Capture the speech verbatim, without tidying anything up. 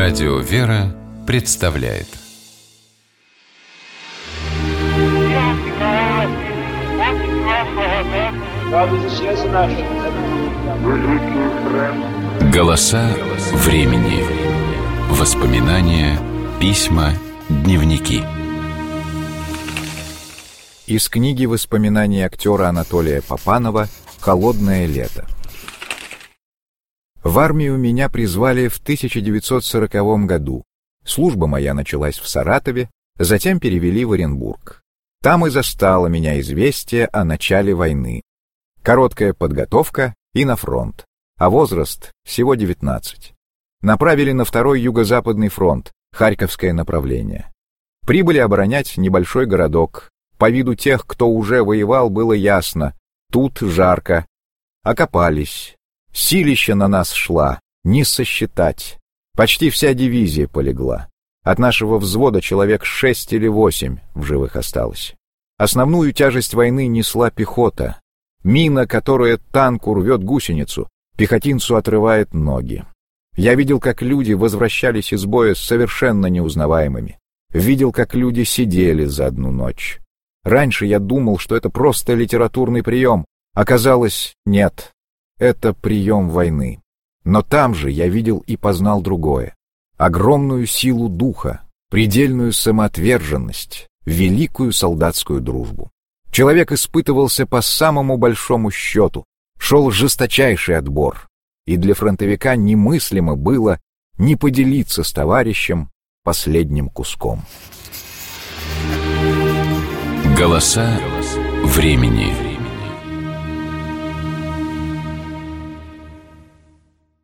Радио «Вера» представляет «Голоса времени». Воспоминания, письма, дневники. Из книги воспоминаний актера Анатолия Папанова «Холодное лето». В армию меня призвали в тысяча девятьсот сороковом году. Служба моя началась в Саратове, затем перевели в Оренбург. Там и застало меня известие о начале войны. Короткая подготовка и на фронт, а возраст всего девятнадцать. Направили на второй юго-западный фронт, Харьковское направление. Прибыли оборонять небольшой городок. По виду тех, кто уже воевал, было ясно: тут жарко. Окопались. Силища на нас шла, не сосчитать. Почти вся дивизия полегла. От нашего взвода человек шесть или восемь в живых осталось. Основную тяжесть войны несла пехота. Мина, которая танку рвет гусеницу, пехотинцу отрывает ноги. Я видел, как люди возвращались из боя совершенно неузнаваемыми. Видел, как люди сидели за одну ночь. Раньше я думал, что это просто литературный прием. Оказалось, нет. Это прием войны. Но там же я видел и познал другое. Огромную силу духа, предельную самоотверженность, великую солдатскую дружбу. Человек испытывался по самому большому счету, шел жесточайший отбор. И для фронтовика немыслимо было не поделиться с товарищем последним куском. Голоса времени.